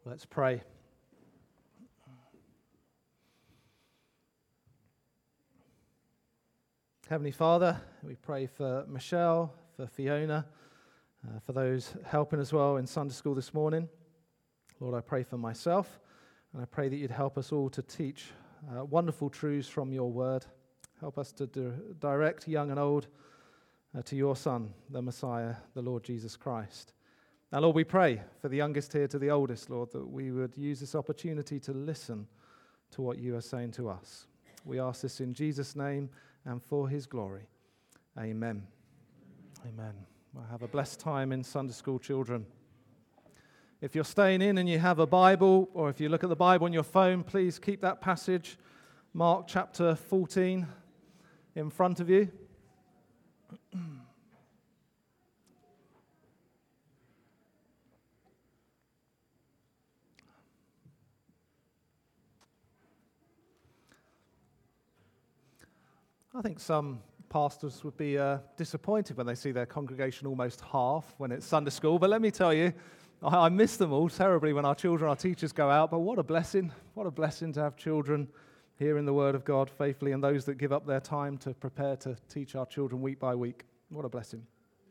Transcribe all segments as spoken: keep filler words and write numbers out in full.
Let's pray. Heavenly Father, we pray for Michelle, for Fiona, uh, for those helping as well in Sunday school this morning. Lord, I pray for myself, and I pray that you'd help us all to teach uh, wonderful truths from your word. Help us to di- direct young and old uh, to your Son, the Messiah, the Lord Jesus Christ. Now, Lord, we pray for the youngest here to the oldest, Lord, that we would use this opportunity to listen to what you are saying to us. We ask this in Jesus' name and for his glory. Amen. Amen. Well, have a blessed time in Sunday school, children. If you're staying in and you have a Bible, or if you look at the Bible on your phone, please keep that passage, Mark chapter fourteen, in front of you. I think some pastors would be uh, disappointed when they see their congregation almost half when it's Sunday school. But let me tell you, I, I miss them all terribly when our children, our teachers go out. But what a blessing, what a blessing to have children hearing the word of God faithfully, and those that give up their time to prepare to teach our children week by week. What a blessing.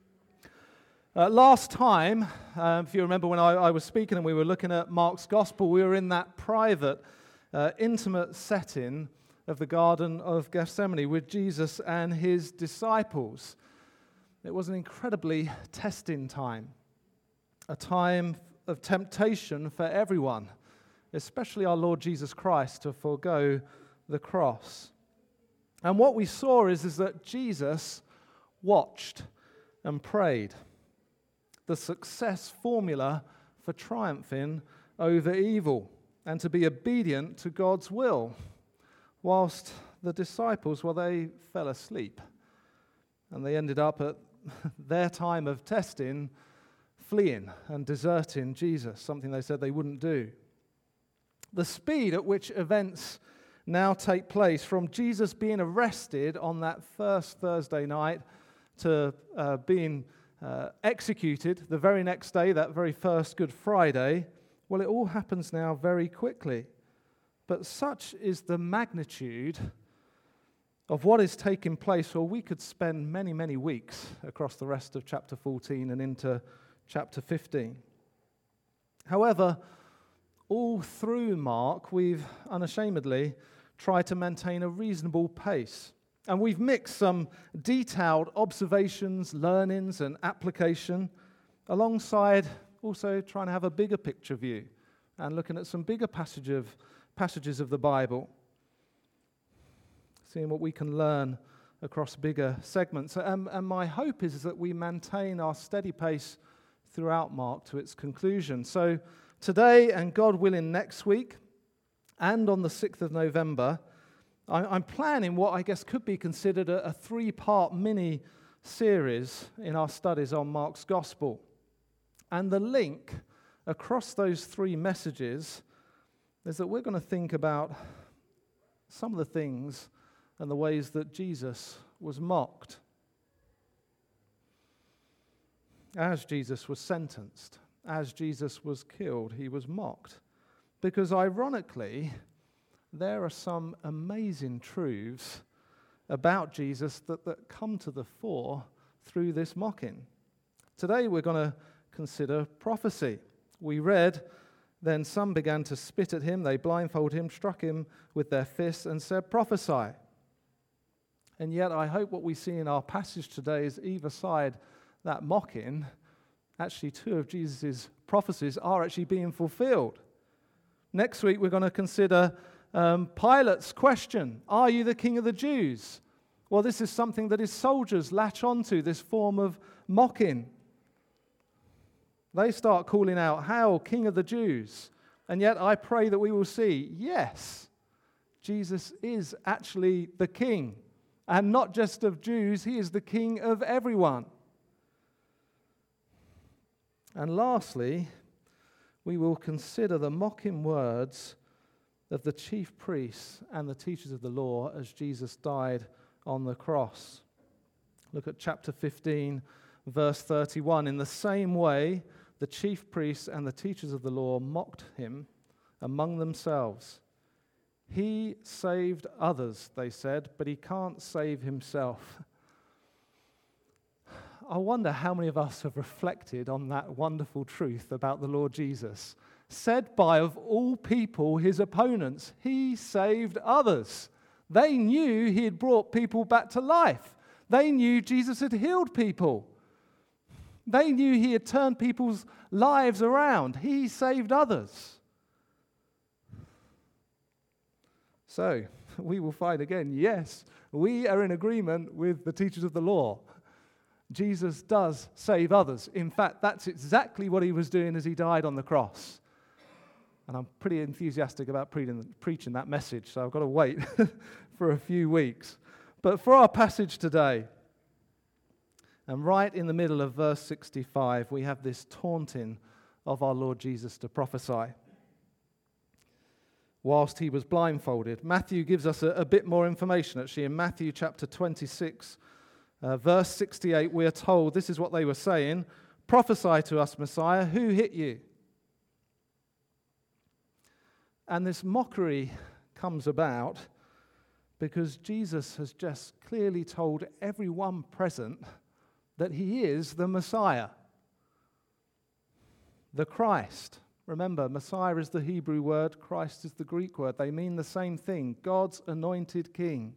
Uh, last time, um, if you remember when I, I was speaking and we were looking at Mark's Gospel, we were in that private, uh, intimate setting of the Garden of Gethsemane with Jesus and his disciples. It was an incredibly testing time, a time of temptation for everyone, especially our Lord Jesus Christ, to forego the cross. And what we saw is, is that Jesus watched and prayed. The success formula for triumphing over evil and to be obedient to God's will. Whilst the disciples, well, they fell asleep. And they ended up at their time of testing, fleeing and deserting Jesus, something they said they wouldn't do. The speed at which events now take place, from Jesus being arrested on that first Thursday night to uh, being uh, executed the very next day, that very first Good Friday, well, it all happens now very quickly. But such is the magnitude of what is taking place, or we could spend many, many weeks across the rest of chapter fourteen and into chapter fifteen. However, all through Mark, we've unashamedly tried to maintain a reasonable pace. And we've mixed some detailed observations, learnings, and application, alongside also trying to have a bigger picture view and looking at some bigger passage of passages of the Bible, seeing what we can learn across bigger segments. Um, and my hope is, is that we maintain our steady pace throughout Mark to its conclusion. So today, and God willing next week, and on the sixth of November, I, I'm planning what I guess could be considered a, a three-part mini-series in our studies on Mark's Gospel. And the link across those three messages is that we're going to think about some of the things and the ways that Jesus was mocked. As Jesus was sentenced, as Jesus was killed, he was mocked. Because ironically, there are some amazing truths about Jesus that, that come to the fore through this mocking. Today we're going to consider prophecy. We read, then some began to spit at him, they blindfolded him, struck him with their fists, and said, prophesy. And yet I hope what we see in our passage today is either side that mocking, actually two of Jesus' prophecies are actually being fulfilled. Next week we're going to consider um, Pilate's question, are you the king of the Jews? Well, this is something that his soldiers latch onto, this form of mocking. They start calling out, hail, King of the Jews. And yet I pray that we will see, yes, Jesus is actually the king. And not just of Jews, he is the king of everyone. And lastly, we will consider the mocking words of the chief priests and the teachers of the law as Jesus died on the cross. Look at chapter fifteen, verse thirty-one. In the same way, the chief priests and the teachers of the law mocked him among themselves. He saved others, they said, but he can't save himself. I wonder how many of us have reflected on that wonderful truth about the Lord Jesus. Said by, of all people, his opponents, he saved others. They knew he had brought people back to life. They knew Jesus had healed people. They knew he had turned people's lives around. He saved others. So, we will find again, yes, we are in agreement with the teachers of the law. Jesus does save others. In fact, that's exactly what he was doing as he died on the cross. And I'm pretty enthusiastic about pre- preaching that message, so I've got to wait for a few weeks. But for our passage today, and right in the middle of verse sixty-five, we have this taunting of our Lord Jesus to prophesy whilst he was blindfolded. Matthew gives us a, a bit more information, actually. In Matthew chapter twenty-six, uh, verse sixty-eight, we are told, this is what they were saying, "Prophesy to us, Messiah, who hit you?" And this mockery comes about because Jesus has just clearly told everyone present that he is the Messiah, the Christ. Remember, Messiah is the Hebrew word, Christ is the Greek word. They mean the same thing, God's anointed king.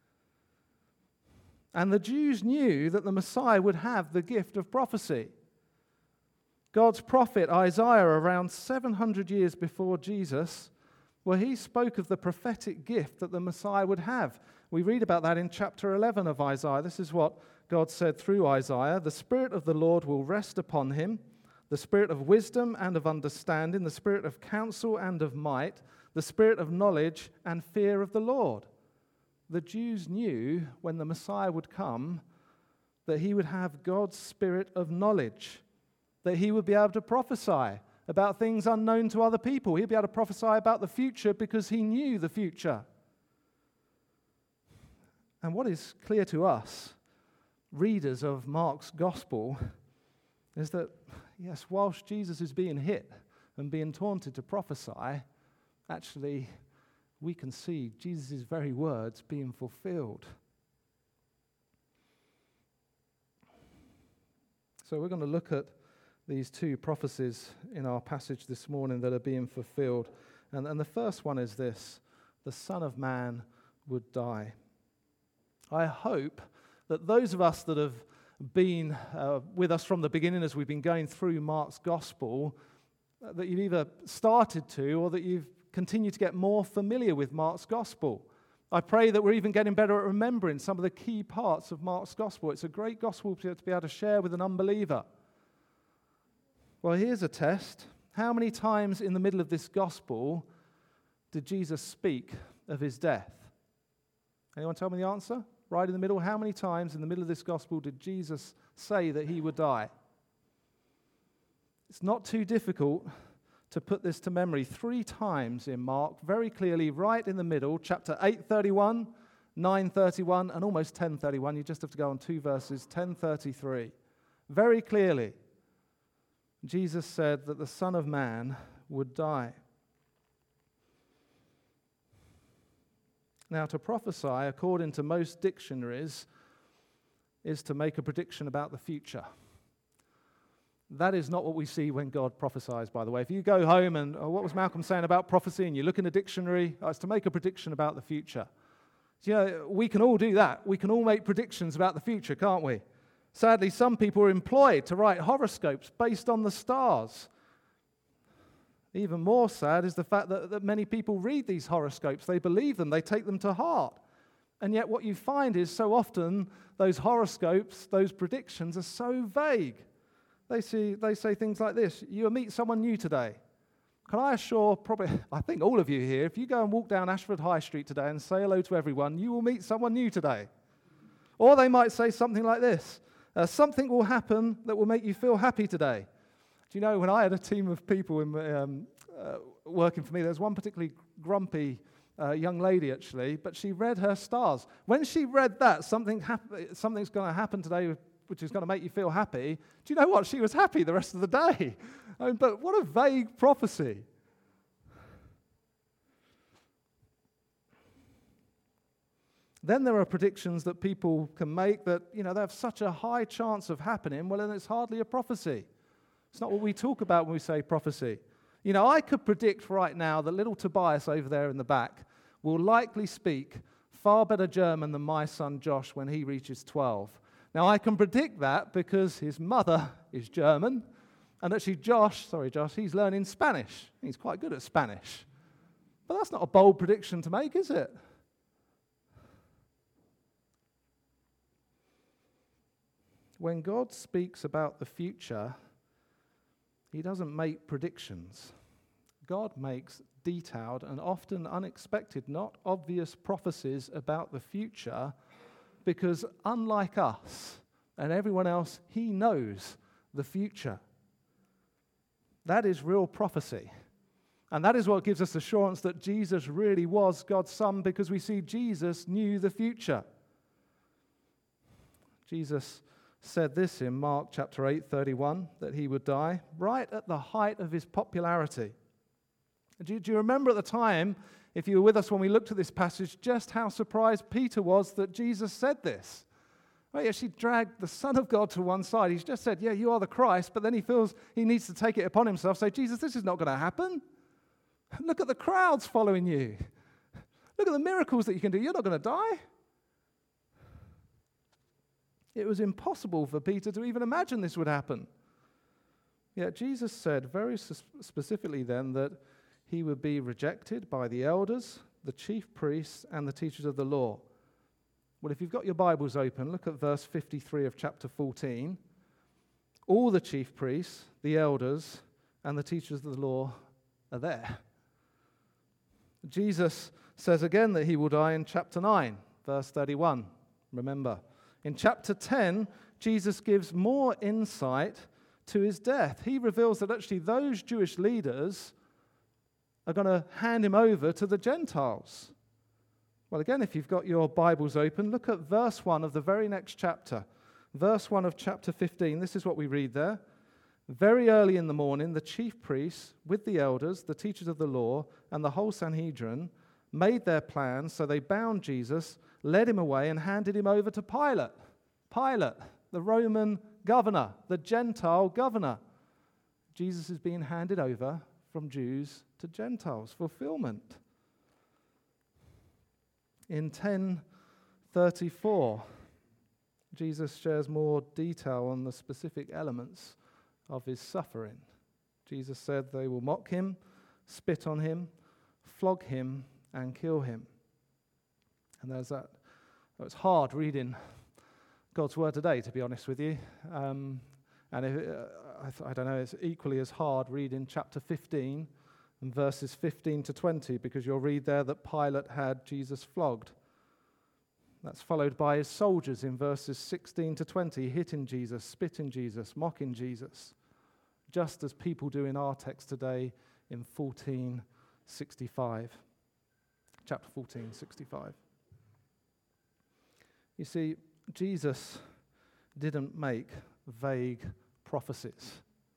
And the Jews knew that the Messiah would have the gift of prophecy. God's prophet Isaiah, around seven hundred years before Jesus, well, he spoke of the prophetic gift that the Messiah would have. We read about that in chapter eleven of Isaiah. This is what God said through Isaiah. "The Spirit of the Lord will rest upon him, the Spirit of wisdom and of understanding, the Spirit of counsel and of might, the Spirit of knowledge and fear of the Lord." The Jews knew when the Messiah would come that he would have God's Spirit of knowledge, that he would be able to prophesy about things unknown to other people. He'd be able to prophesy about the future because he knew the future. And what is clear to us, readers of Mark's gospel, is that, yes, whilst Jesus is being hit and being taunted to prophesy, actually we can see Jesus' very words being fulfilled. So we're going to look at these two prophecies in our passage this morning that are being fulfilled. And, and the first one is this: the Son of Man would die. I hope that those of us that have been uh, with us from the beginning as we've been going through Mark's gospel, uh, that you've either started to or that you've continued to get more familiar with Mark's gospel. I pray that we're even getting better at remembering some of the key parts of Mark's gospel. It's a great gospel to be able to share with an unbeliever. Well, here's a test. How many times in the middle of this gospel did Jesus speak of his death? Anyone tell me the answer? Right in the middle. How many times in the middle of this gospel did Jesus say that he would die? It's not too difficult to put this to memory. Three times in Mark, very clearly, right in the middle, chapter eight thirty-one, nine thirty-one, and almost ten thirty-one. You just have to go on two verses, ten thirty-three. Very clearly, Jesus said that the Son of Man would die. Now, to prophesy, according to most dictionaries, is to make a prediction about the future. That is not what we see when God prophesies, by the way. If you go home and, oh, what was Malcolm saying about prophecy, and you look in a dictionary, oh, it's to make a prediction about the future. So, you know, we can all do that. We can all make predictions about the future, can't we? Sadly, some people are employed to write horoscopes based on the stars. Even more sad is the fact that, that many people read these horoscopes. They believe them. They take them to heart. And yet what you find is so often those horoscopes, those predictions are so vague. They see, they say things like this: you'll meet someone new today. Can I assure, probably, I think all of you here, if you go and walk down Ashford High Street today and say hello to everyone, you will meet someone new today. Or they might say something like this: uh, something will happen that will make you feel happy today. Do you know, when I had a team of people in, um, uh, working for me, there was one particularly grumpy uh, young lady, actually, but she read her stars. When she read that, something hap- something's going to happen today which is going to make you feel happy. Do you know what? She was happy the rest of the day. I mean, but what a vague prophecy. Then there are predictions that people can make that, you know, they have such a high chance of happening, well, then it's hardly a prophecy. It's not what we talk about when we say prophecy. You know, I could predict right now that little Tobias over there in the back will likely speak far better German than my son Josh when he reaches twelve. Now, I can predict that because his mother is German, and actually Josh, sorry Josh, he's learning Spanish. He's quite good at Spanish. But that's not a bold prediction to make, is it? When God speaks about the future, he doesn't make predictions. God makes detailed and often unexpected, not obvious prophecies about the future, because unlike us and everyone else, he knows the future. That is real prophecy. And that is what gives us assurance that Jesus really was God's Son, because we see Jesus knew the future. Jesus said this in Mark chapter eight, thirty-one, that he would die right at the height of his popularity. Do you, do you remember at the time, if you were with us when we looked at this passage, just how surprised Peter was that Jesus said this? Well, he actually dragged the Son of God to one side. He's just said, yeah, you are the Christ, but then he feels he needs to take it upon himself, say, Jesus, this is not going to happen. Look at the crowds following you. Look at the miracles that you can do. You're not going to die. It was impossible for Peter to even imagine this would happen. Yet Jesus said very specifically then that he would be rejected by the elders, the chief priests, and the teachers of the law. Well, if you've got your Bibles open, look at verse fifty-three of chapter fourteen. All the chief priests, the elders, and the teachers of the law are there. Jesus says again that he will die in chapter nine, verse thirty-one. Remember. In chapter ten, Jesus gives more insight to his death. He reveals that actually those Jewish leaders are going to hand him over to the Gentiles. Well, again, if you've got your Bibles open, look at verse one of the very next chapter. Verse one of chapter fifteen, this is what we read there. Very early in the morning, the chief priests, with the elders, the teachers of the law, and the whole Sanhedrin, made their plans, so they bound Jesus, led him away, and handed him over to Pilate. Pilate, the Roman governor, the Gentile governor. Jesus is being handed over from Jews to Gentiles. Fulfillment. In ten thirty-four, Jesus shares more detail on the specific elements of his suffering. Jesus said they will mock him, spit on him, flog him, and kill him. And there's that. Oh, it's hard reading God's word today, to be honest with you. Um, and if, uh, I, th- I don't know, it's equally as hard reading chapter fifteen and verses fifteen to twenty, because you'll read there that Pilate had Jesus flogged. That's followed by his soldiers in verses sixteen to twenty, hitting Jesus, spitting Jesus, mocking Jesus, just as people do in our text today in fourteen sixty-five. Chapter fourteen, sixty-five. You see, Jesus didn't make vague prophecies.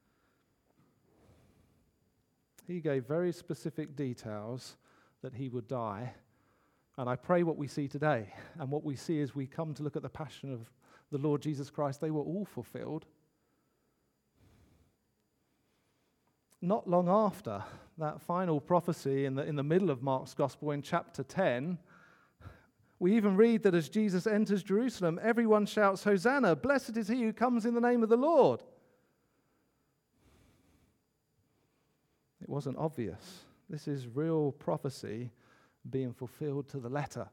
He gave very specific details that he would die. And I pray what we see today, and what we see as we come to look at the passion of the Lord Jesus Christ, they were all fulfilled. Not long after that final prophecy in the, in the middle of Mark's Gospel in chapter ten, we even read that as Jesus enters Jerusalem, everyone shouts, Hosanna, blessed is he who comes in the name of the Lord. It wasn't obvious. This is real prophecy being fulfilled to the letter.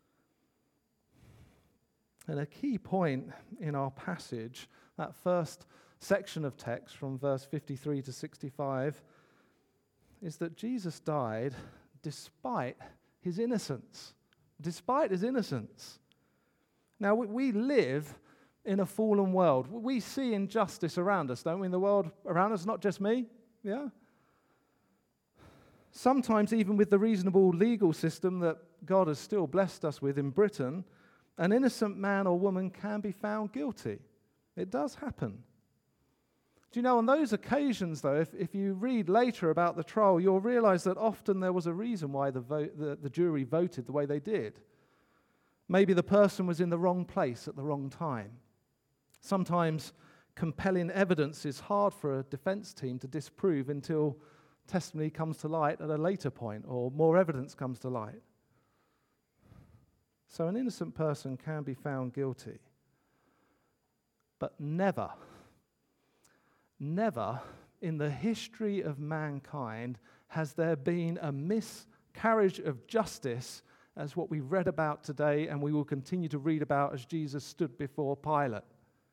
And a key point in our passage, that first section of text from verse fifty-three to sixty-five, is that Jesus died despite his innocence. Despite his innocence. Now, we, we live in a fallen world. We see injustice around us, don't we, in the world around us, not just me, yeah? Sometimes even with the reasonable legal system that God has still blessed us with in Britain, an innocent man or woman can be found guilty. It does happen. Do you know, on those occasions, though, if, if you read later about the trial, you'll realize that often there was a reason why the, vote, the, the jury voted the way they did. Maybe the person was in the wrong place at the wrong time. Sometimes compelling evidence is hard for a defense team to disprove until testimony comes to light at a later point or more evidence comes to light. So an innocent person can be found guilty. But never, never in the history of mankind has there been a miscarriage of justice as what we read about today and we will continue to read about as Jesus stood before Pilate.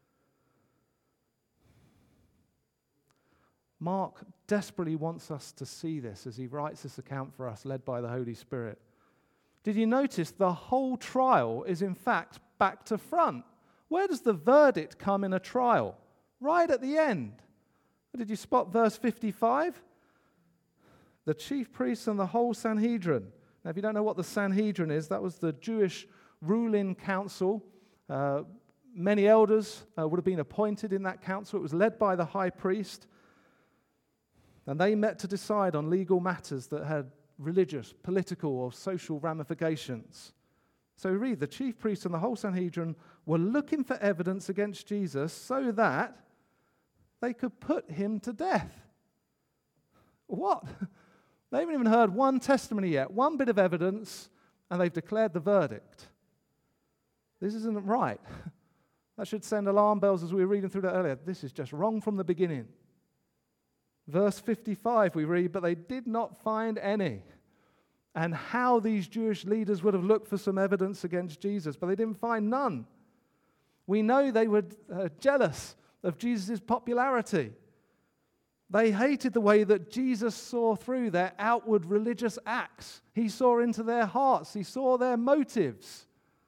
Mark desperately wants us to see this as he writes this account for us, led by the Holy Spirit. Did you notice the whole trial is in fact back to front? Where does the verdict come in a trial? Right at the end. Did you spot verse fifty-five? The chief priests and the whole Sanhedrin. Now, if you don't know what the Sanhedrin is, that was the Jewish ruling council. Uh, many elders uh, would have been appointed in that council. It was led by the high priest. And they met to decide on legal matters that had religious, political, or social ramifications. So we read, the chief priests and the whole Sanhedrin were looking for evidence against Jesus so that they could put him to death. What? They haven't even heard one testimony yet, one bit of evidence, and they've declared the verdict. This isn't right. That should send alarm bells as we were reading through that earlier. This is just wrong from the beginning. Verse fifty-five we read, but they did not find any. And how these Jewish leaders would have looked for some evidence against Jesus, but they didn't find none. We know they were uh, jealous of Jesus' popularity. They hated the way that Jesus saw through their outward religious acts. He saw into their hearts. He saw their motives.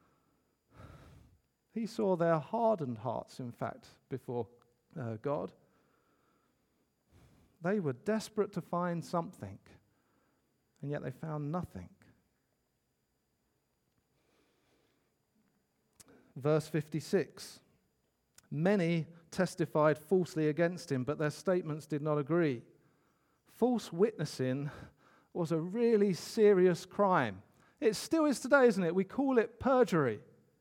He saw their hardened hearts, in fact, before uh, God. They were desperate to find something, and yet they found nothing. Verse fifty-six. Many testified falsely against him, but their statements did not agree. False witnessing was a really serious crime. It still is today, isn't it? We call it perjury.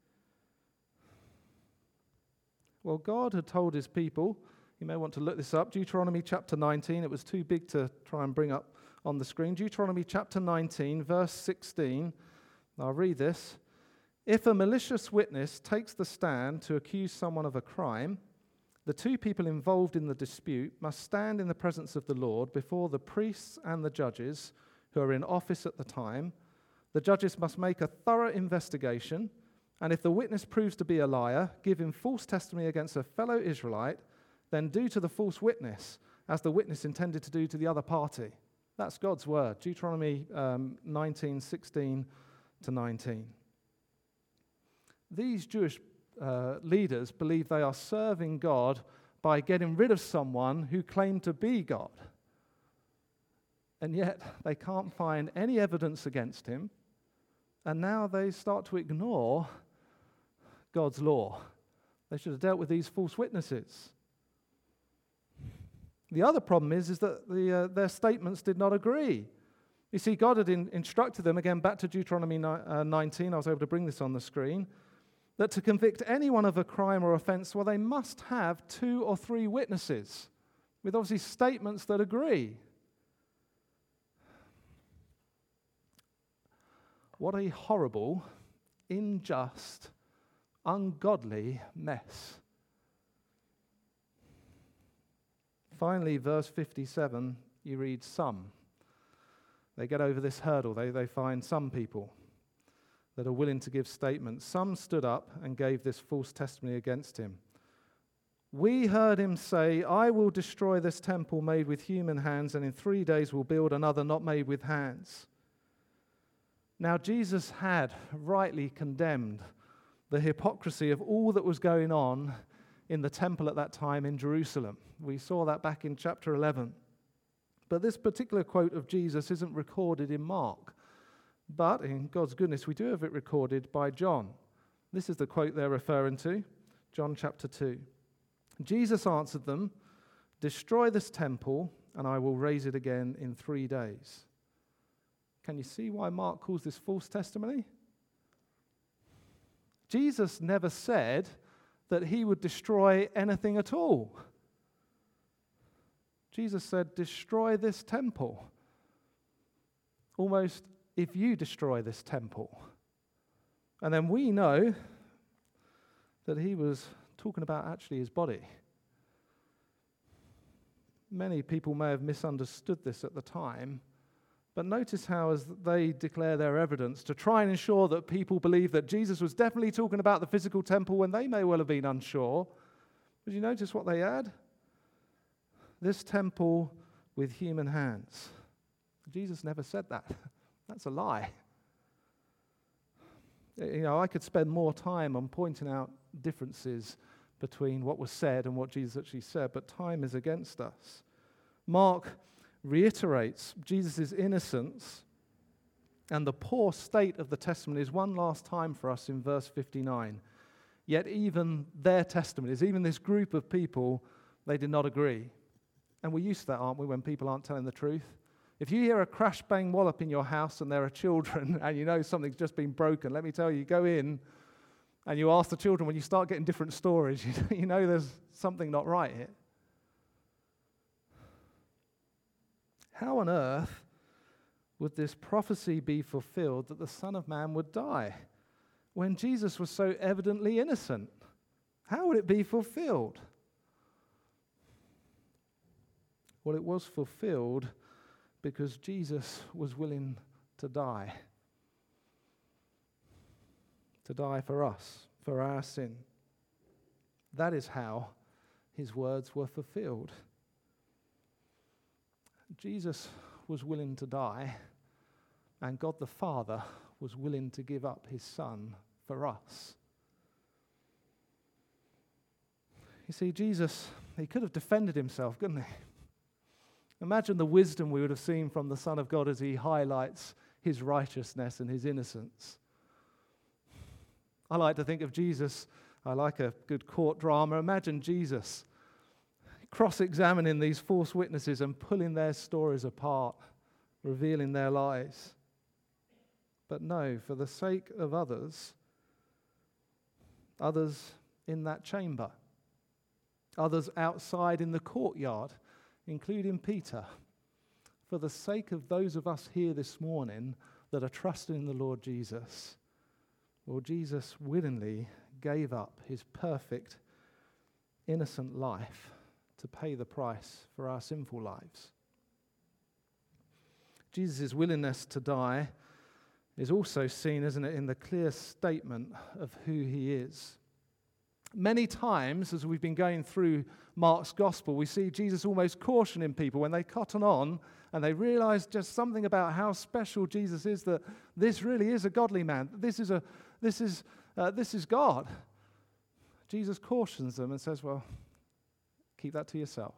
Well, God had told his people, you may want to look this up, Deuteronomy chapter nineteen. It was too big to try and bring up on the screen. Deuteronomy chapter nineteen, verse sixteen. I'll read this. If a malicious witness takes the stand to accuse someone of a crime, the two people involved in the dispute must stand in the presence of the Lord before the priests and the judges who are in office at the time. The judges must make a thorough investigation, and if the witness proves to be a liar, giving false testimony against a fellow Israelite, then do to the false witness as the witness intended to do to the other party. That's God's word. Deuteronomy um, nineteen, sixteen to nineteen. These Jewish uh, leaders believe they are serving God by getting rid of someone who claimed to be God. And yet they can't find any evidence against him, and now they start to ignore God's law. They should have dealt with these false witnesses. The other problem is, is that the, uh, their statements did not agree. You see, God had in, instructed them, again back to Deuteronomy nineteen, I was able to bring this on the screen, that to convict anyone of a crime or offense, well, they must have two or three witnesses, with obviously statements that agree. What a horrible, unjust, ungodly mess. Finally, verse fifty-seven, you read some. They get over this hurdle. They, they find some people that are willing to give statements. Some stood up and gave this false testimony against him. We heard him say, I will destroy this temple made with human hands, and in three days will build another not made with hands. Now, Jesus had rightly condemned the hypocrisy of all that was going on in the temple at that time in Jerusalem. We saw that back in chapter eleven. But this particular quote of Jesus isn't recorded in Mark. But in God's goodness, we do have it recorded by John. This is the quote they're referring to, John chapter two. Jesus answered them, "Destroy this temple, and I will raise it again in three days." Can you see why Mark calls this false testimony? Jesus never said that he would destroy anything at all. Jesus said, "Destroy this temple." Almost, if you destroy this temple. And then we know that he was talking about actually his body. Many people may have misunderstood this at the time, but notice how as they declare their evidence to try and ensure that people believe that Jesus was definitely talking about the physical temple when they may well have been unsure. Did you notice what they add? This temple with human hands. Jesus never said that. That's a lie. You know, I could spend more time on pointing out differences between what was said and what Jesus actually said, but time is against us. Mark reiterates Jesus' innocence and the poor state of the testimonies one last time for us in verse fifty-nine. Yet even their testimonies, even this group of people, they did not agree. And we're used to that, aren't we, when people aren't telling the truth? If you hear a crash bang wallop in your house and there are children and you know something's just been broken, let me tell you, you go in and you ask the children, when you start getting different stories, you know there's something not right here. How on earth would this prophecy be fulfilled that the Son of Man would die when Jesus was so evidently innocent? How would it be fulfilled? Well, it was fulfilled because Jesus was willing to die. To die for us, for our sin. That is how his words were fulfilled. Jesus was willing to die, and God the Father was willing to give up his Son for us. You see, Jesus, he could have defended himself, couldn't he? Imagine the wisdom we would have seen from the Son of God as he highlights his righteousness and his innocence. I like to think of Jesus, I like a good court drama. Imagine Jesus cross-examining these false witnesses and pulling their stories apart, revealing their lies. But no, for the sake of others, others in that chamber, others outside in the courtyard, including Peter, for the sake of those of us here this morning that are trusting in the Lord Jesus, well, Jesus willingly gave up his perfect, innocent life to pay the price for our sinful lives. Jesus' willingness to die is also seen, isn't it, in the clear statement of who he is. Many times, as we've been going through Mark's gospel, we see Jesus almost cautioning people when they cotton on and they realize just something about how special Jesus is, that this really is a godly man. This is a, this is, uh, this is God. Jesus cautions them and says, well, keep that to yourself.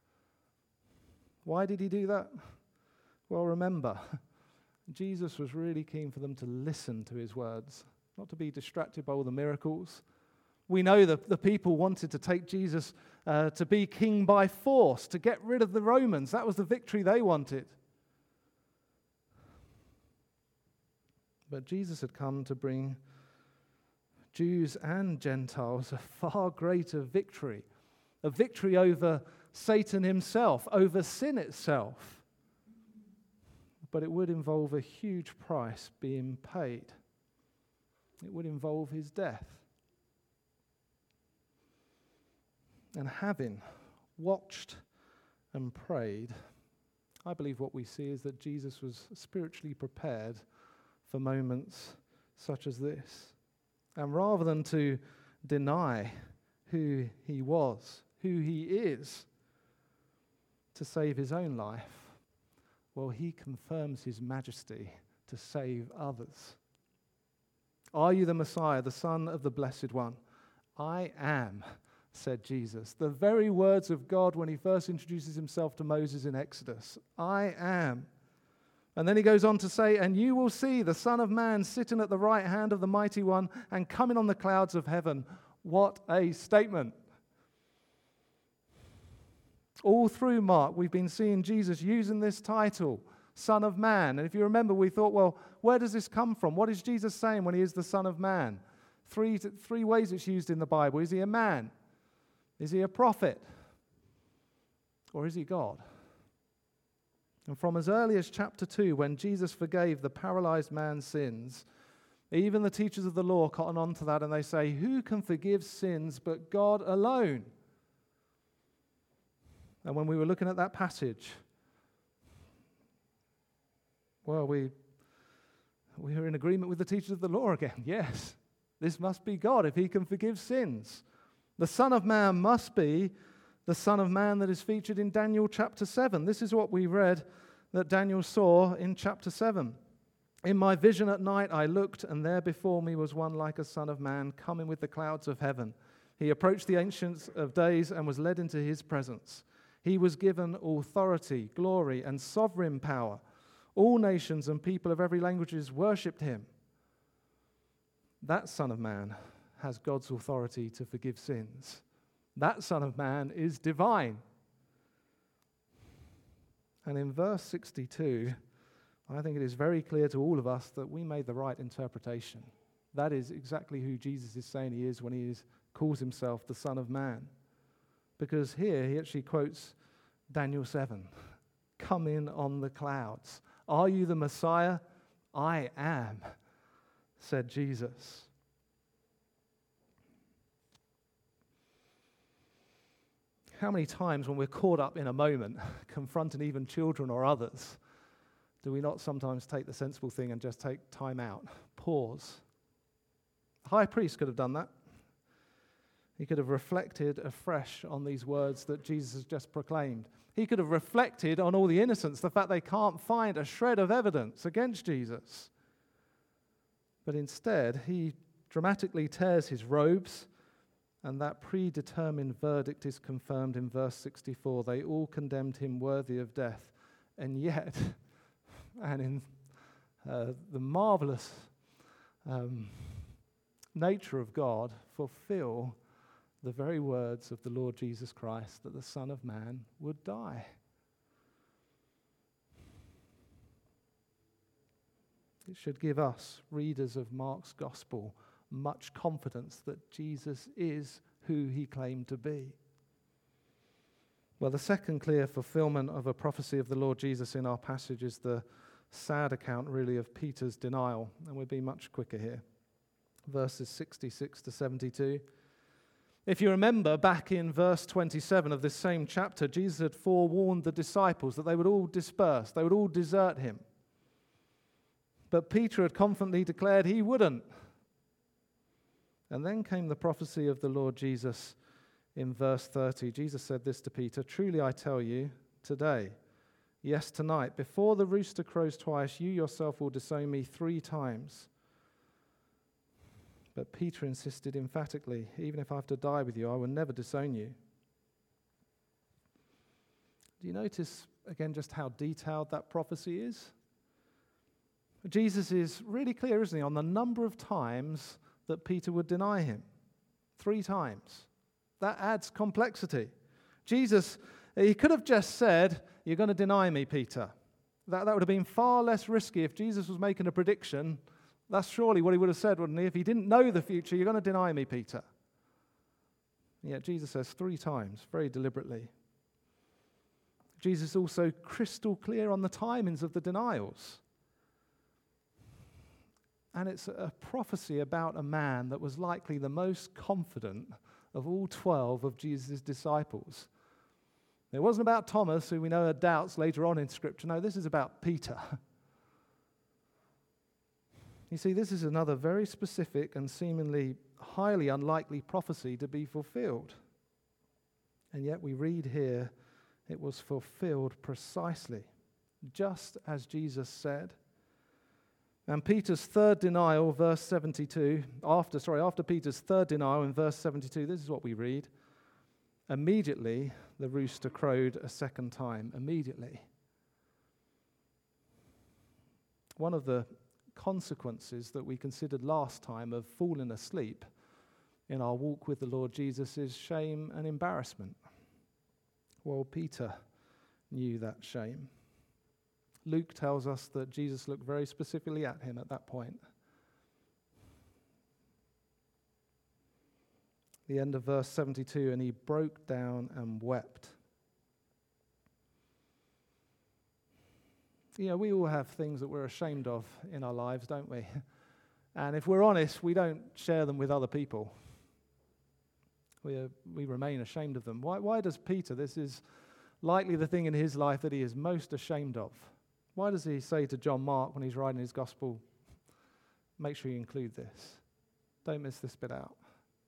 Why did he do that? Well, remember, Jesus was really keen for them to listen to his words, not to be distracted by all the miracles. We know that the people wanted to take Jesus uh, to be king by force, to get rid of the Romans. That was the victory they wanted. But Jesus had come to bring Jews and Gentiles a far greater victory, a victory over Satan himself, over sin itself. But it would involve a huge price being paid. It would involve his death. And having watched and prayed, I believe what we see is that Jesus was spiritually prepared for moments such as this. And rather than to deny who he was, who he is, to save his own life, well, he confirms his majesty to save others. Are you the Messiah, the Son of the Blessed One? I am, said Jesus. The very words of God when he first introduces himself to Moses in Exodus. I am. And then he goes on to say, and you will see the Son of Man sitting at the right hand of the Mighty One and coming on the clouds of heaven. What a statement. All through Mark, we've been seeing Jesus using this title, Son of Man. And if you remember, we thought, well, where does this come from? What is Jesus saying when he is the Son of Man? Three, three ways it's used in the Bible. Is he a man? Is he a prophet? Or is he God? And from as early as chapter two, when Jesus forgave the paralyzed man's sins, even the teachers of the law cotton on to that and they say, who can forgive sins but God alone? And when we were looking at that passage, well, we, we were in agreement with the teachers of the law again. Yes, this must be God if he can forgive sins. The Son of Man must be the Son of Man that is featured in Daniel chapter seven. This is what we read that Daniel saw in chapter seven. In my vision at night I looked, and there before me was one like a son of man coming with the clouds of heaven. He approached the Ancient of Days and was led into his presence. He was given authority, glory, and sovereign power. All nations and people of every language worshipped him. That Son of Man has God's authority to forgive sins. That Son of Man is divine. And in verse sixty-two, I think it is very clear to all of us that we made the right interpretation. That is exactly who Jesus is saying he is when he is, calls himself the Son of Man. Because here he actually quotes Daniel seven. Come in on the clouds. Are you the Messiah? I am, said Jesus. How many times when we're caught up in a moment, confronting even children or others, do we not sometimes take the sensible thing and just take time out, pause? The high priest could have done that. He could have reflected afresh on these words that Jesus has just proclaimed. He could have reflected on all the innocents, the fact they can't find a shred of evidence against Jesus. But instead, he dramatically tears his robes, and that predetermined verdict is confirmed in verse sixty-four. They all condemned him worthy of death. And yet, and in uh, the marvelous um, nature of God, fulfill the very words of the Lord Jesus Christ that the Son of Man would die. It should give us, readers of Mark's Gospel, much confidence that Jesus is who he claimed to be. Well, the second clear fulfillment of a prophecy of the Lord Jesus in our passage is the sad account, really, of Peter's denial. And we'll be much quicker here. Verses sixty-six to seventy-two. If you remember, back in verse twenty-seven of this same chapter, Jesus had forewarned the disciples that they would all disperse, they would all desert him. But Peter had confidently declared he wouldn't. And then came the prophecy of the Lord Jesus in verse thirty. Jesus said this to Peter, truly I tell you, today, yes, tonight, before the rooster crows twice, you yourself will disown me three times. But Peter insisted emphatically, even if I have to die with you, I will never disown you. Do you notice, again, just how detailed that prophecy is? Jesus is really clear, isn't he, on the number of times that Peter would deny him. Three times. That adds complexity. Jesus, he could have just said, you're going to deny me, Peter. That, that would have been far less risky if Jesus was making a prediction. That's surely what he would have said, wouldn't he? If he didn't know the future, you're going to deny me, Peter. And yet Jesus says three times, very deliberately. Jesus is also crystal clear on the timings of the denials. And it's a prophecy about a man that was likely the most confident of all twelve of Jesus' disciples. It wasn't about Thomas, who we know had doubts later on in Scripture. No, this is about Peter. You see, this is another very specific and seemingly highly unlikely prophecy to be fulfilled. And yet we read here, it was fulfilled precisely, just as Jesus said. And Peter's third denial, verse seventy-two, after, sorry, after Peter's third denial in verse seventy-two, this is what we read. Immediately the rooster crowed a second time. Immediately. One of the consequences that we considered last time of falling asleep in our walk with the Lord Jesus is shame and embarrassment. Well, Peter knew that shame. Luke tells us that Jesus looked very specifically at him at that point. The end of verse seventy-two, and he broke down and wept. You know, we all have things that we're ashamed of in our lives, don't we? And if we're honest, we don't share them with other people. We, are, we remain ashamed of them. Why, why does Peter, this is likely the thing in his life that he is most ashamed of. Why does he say to John Mark when he's writing his gospel, make sure you include this. Don't miss this bit out.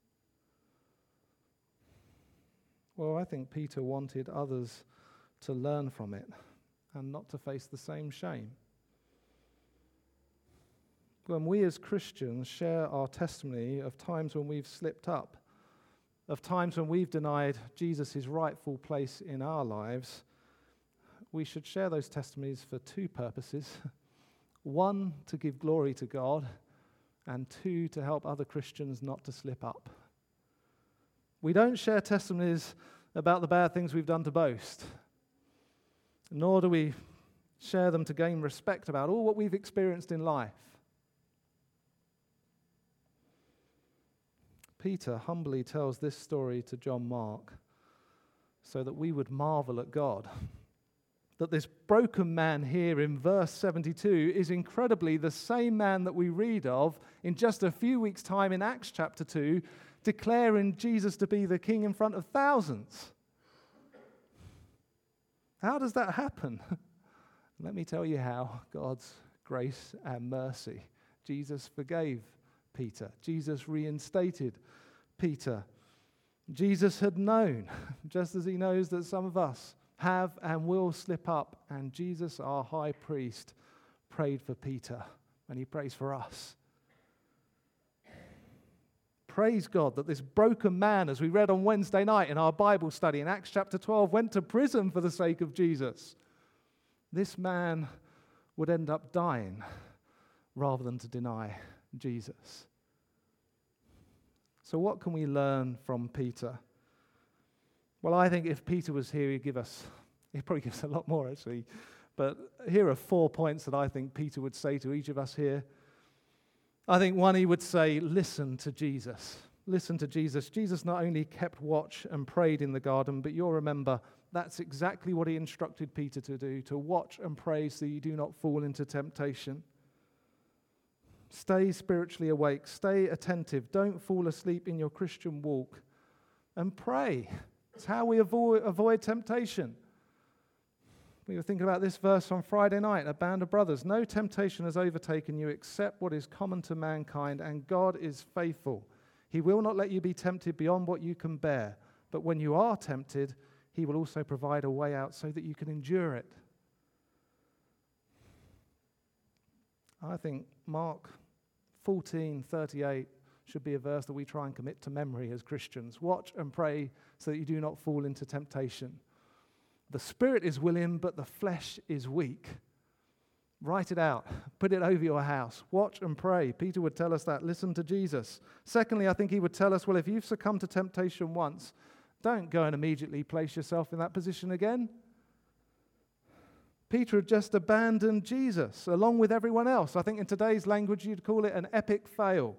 Well, I think Peter wanted others to learn from it and not to face the same shame. When we as Christians share our testimony of times when we've slipped up, of times when we've denied Jesus his rightful place in our lives, we should share those testimonies for two purposes. One, to give glory to God, and two, to help other Christians not to slip up. We don't share testimonies about the bad things we've done to boast, nor do we share them to gain respect about all what we've experienced in life. Peter humbly tells this story to John Mark so that we would marvel at God. That this broken man here in verse seventy-two is incredibly the same man that we read of in just a few weeks' time in Acts chapter two, declaring Jesus to be the king in front of thousands. How does that happen? Let me tell you how. God's grace and mercy. Jesus forgave Peter. Jesus reinstated Peter. Jesus had known, just as he knows that some of us have and will slip up, and Jesus, our high priest, prayed for Peter, and he prays for us. Praise God that this broken man, as we read on Wednesday night in our Bible study in Acts chapter twelve, went to prison for the sake of Jesus. This man would end up dying rather than to deny Jesus. So what can we learn from Peter? Well, I think if Peter was here, he'd give us, he'd probably give us a lot more actually. But here are four points that I think Peter would say to each of us here. I think one, he would say, listen to Jesus. Listen to Jesus. Jesus not only kept watch and prayed in the garden, but you'll remember that's exactly what he instructed Peter to do, to watch and pray so you do not fall into temptation. Stay spiritually awake. Stay attentive. Don't fall asleep in your Christian walk. And pray. It's how we avoid, avoid temptation. We were thinking about this verse on Friday night, a band of brothers. No temptation has overtaken you except what is common to mankind, and God is faithful. He will not let you be tempted beyond what you can bear. But when you are tempted, he will also provide a way out so that you can endure it. I think Mark fourteen thirty-eight should be a verse that we try and commit to memory as Christians. Watch and pray so that you do not fall into temptation. The spirit is willing, but the flesh is weak. Write it out. Put it over your house. Watch and pray. Peter would tell us that. Listen to Jesus. Secondly, I think he would tell us, well, if you've succumbed to temptation once, don't go and immediately place yourself in that position again. Peter had just abandoned Jesus along with everyone else. I think in today's language you'd call it an epic fail.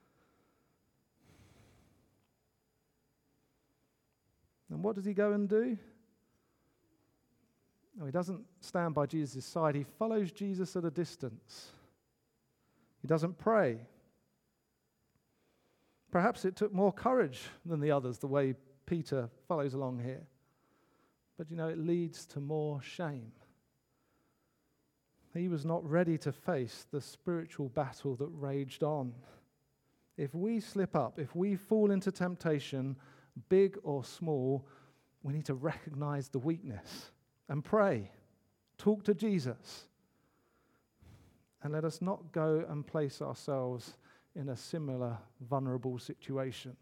And what does he go and do? No, he doesn't stand by Jesus' side. He follows Jesus at a distance. He doesn't pray. Perhaps it took more courage than the others, the way Peter follows along here. But you know, it leads to more shame. He was not ready to face the spiritual battle that raged on. If we slip up, if we fall into temptation, big or small, we need to recognize the weakness and pray. Talk to Jesus. And let us not go and place ourselves in a similar vulnerable situation.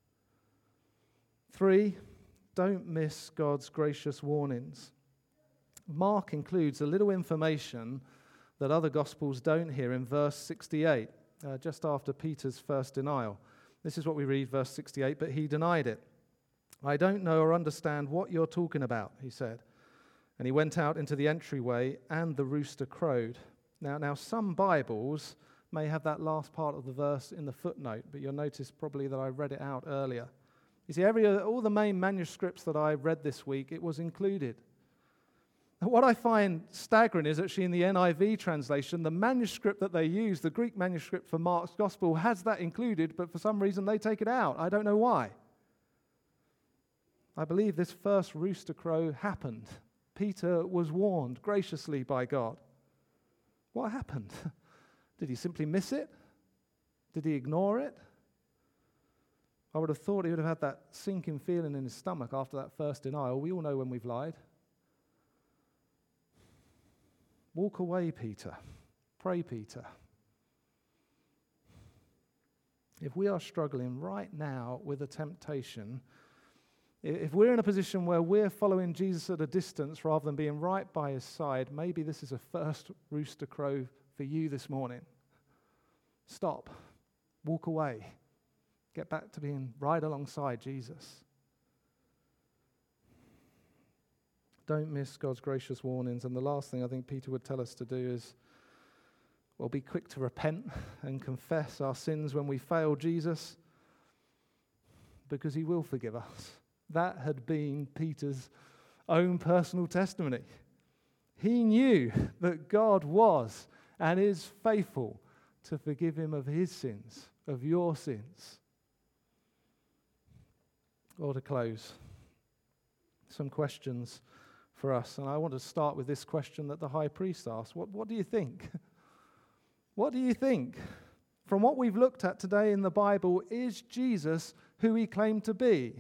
Three, don't miss God's gracious warnings. Mark includes a little information that other Gospels don't hear in verse sixty-eight, uh, just after Peter's first denial. This is what we read, verse sixty-eight, but he denied it. "I don't know or understand what you're talking about," he said. And he went out into the entryway, and the rooster crowed. Now, now some Bibles may have that last part of the verse in the footnote, but you'll notice probably that I read it out earlier. You see, every all the main manuscripts that I read this week, it was included. What I find staggering is actually in the N I V translation, the manuscript that they use, the Greek manuscript for Mark's Gospel, has that included, but for some reason they take it out. I don't know why. I believe this first rooster crow happened. Peter was warned graciously by God. What happened? Did he simply miss it? Did he ignore it? I would have thought he would have had that sinking feeling in his stomach after that first denial. We all know when we've lied. Walk away, Peter. Pray, Peter. If we are struggling right now with a temptation, if we're in a position where we're following Jesus at a distance rather than being right by his side, maybe this is a first rooster crow for you this morning. Stop. Walk away. Get back to being right alongside Jesus. Don't miss God's gracious warnings. And the last thing I think Peter would tell us to do is, well, be quick to repent and confess our sins when we fail Jesus, because he will forgive us. That had been Peter's own personal testimony. He knew that God was and is faithful to forgive him of his sins, of your sins. Or to close, some questions for us. And I want to start with this question that the high priest asked. What, what do you think? What do you think? From what we've looked at today in the Bible, is Jesus who he claimed to be?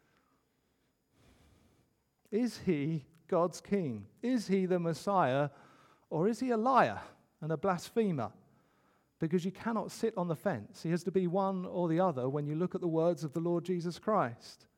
Is he God's king? Is he the Messiah? Or is he a liar and a blasphemer? Because you cannot sit on the fence. He has to be one or the other when you look at the words of the Lord Jesus Christ.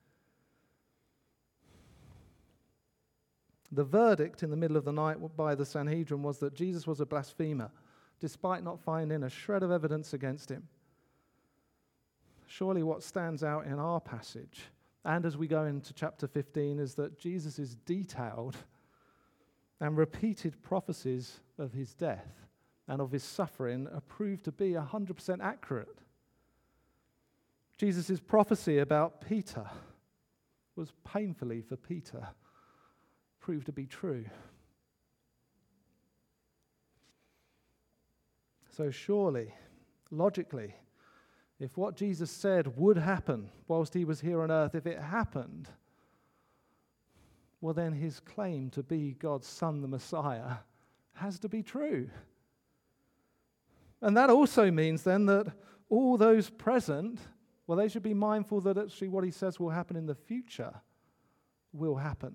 The verdict in the middle of the night by the Sanhedrin was that Jesus was a blasphemer, despite not finding a shred of evidence against him. Surely what stands out in our passage, and as we go into chapter fifteen, is that Jesus' detailed and repeated prophecies of his death and of his suffering are proved to be one hundred percent accurate. Jesus' prophecy about Peter was painfully for Peter proved to be true. So surely, logically, if what Jesus said would happen whilst he was here on earth, if it happened, well then his claim to be God's Son, the Messiah, has to be true. And that also means then that all those present, well, they should be mindful that actually what he says will happen in the future will happen.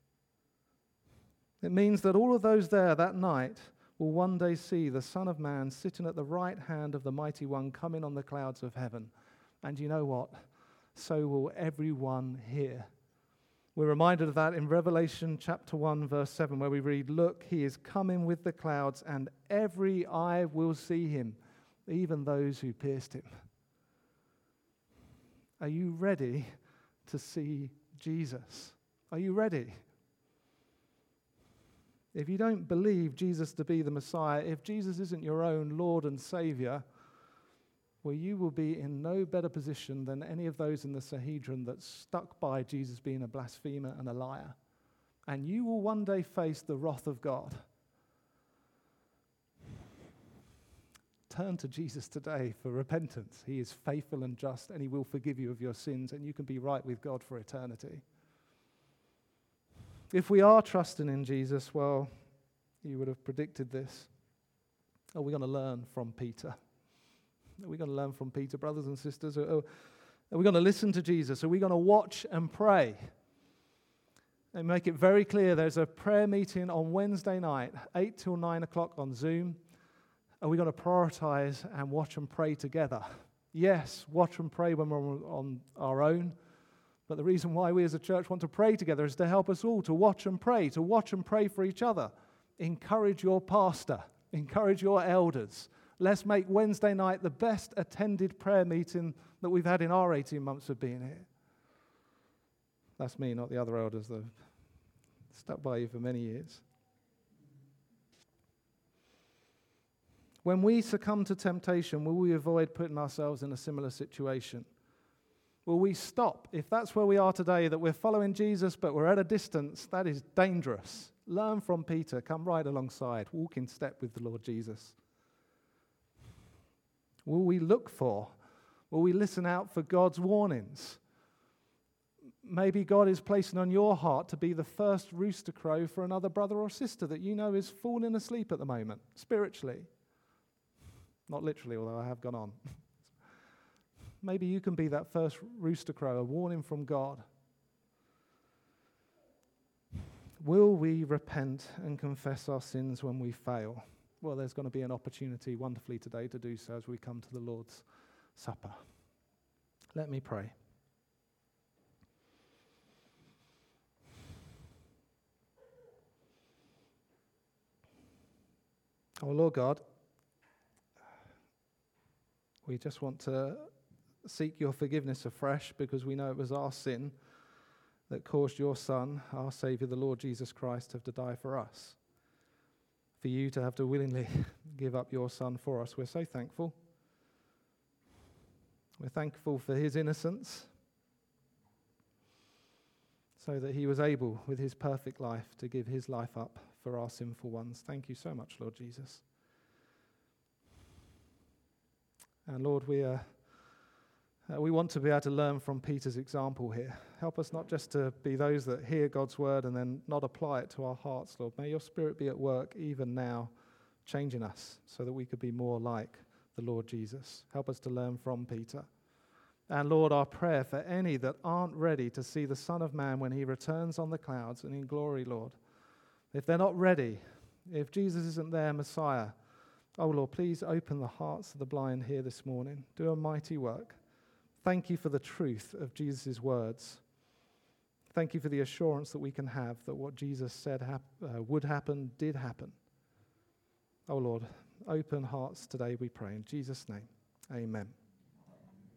It means that all of those there that night will one day see the Son of Man sitting at the right hand of the Mighty One coming on the clouds of heaven. And you know what? So will everyone here. We're reminded of that in Revelation chapter one, verse seven, where we read, "Look, he is coming with the clouds, and every eye will see him, even those who pierced him." Are you ready to see Jesus? Are you ready? If you don't believe Jesus to be the Messiah, if Jesus isn't your own Lord and Savior, well, you will be in no better position than any of those in the Sanhedrin that stuck by Jesus being a blasphemer and a liar. And you will one day face the wrath of God. Turn to Jesus today for repentance. He is faithful and just, and he will forgive you of your sins, and you can be right with God for eternity. If we are trusting in Jesus, well, you would have predicted this. Are we going to learn from Peter? Are we going to learn from Peter, brothers and sisters? Are, are we going to listen to Jesus? Are we going to watch and pray? And make it very clear, there's a prayer meeting on Wednesday night, eight till nine o'clock on Zoom. Are we going to prioritize and watch and pray together? Yes, watch and pray when we're on our own. But the reason why we as a church want to pray together is to help us all to watch and pray, to watch and pray for each other. Encourage your pastor. Encourage your elders. Let's make Wednesday night the best attended prayer meeting that we've had in our eighteen months of being here. That's me, not the other elders that have stuck by you for many years. When we succumb to temptation, will we avoid putting ourselves in a similar situation? Will we stop? If that's where we are today, that we're following Jesus, but we're at a distance, that is dangerous. Learn from Peter. Come right alongside. Walk in step with the Lord Jesus. Will we look for? Will we listen out for God's warnings? Maybe God is placing on your heart to be the first rooster crow for another brother or sister that you know is falling asleep at the moment, spiritually. Not literally, although I have gone on. Maybe you can be that first rooster crow, a warning from God. Will we repent and confess our sins when we fail? Well, there's going to be an opportunity wonderfully today to do so as we come to the Lord's Supper. Let me pray. Oh, Lord God, we just want to seek your forgiveness afresh because we know it was our sin that caused your Son, our Saviour, the Lord Jesus Christ, to have to die for us. For you to have to willingly give up your Son for us. We're so thankful. We're thankful for his innocence, so that he was able, with his perfect life, to give his life up for our sinful ones. Thank you so much, Lord Jesus. And Lord, we are, uh, we want to be able to learn from Peter's example here. Help us not just to be those that hear God's word and then not apply it to our hearts, Lord. May your Spirit be at work even now, changing us so that we could be more like the Lord Jesus. Help us to learn from Peter. And Lord, our prayer for any that aren't ready to see the Son of Man when he returns on the clouds and in glory, Lord. If they're not ready, if Jesus isn't their Messiah, oh Lord, please open the hearts of the blind here this morning. Do a mighty work. Thank you for the truth of Jesus' words. Thank you for the assurance that we can have that what Jesus said hap- uh, would happen, did happen. Oh Lord, open hearts today, we pray. In Jesus' name, amen.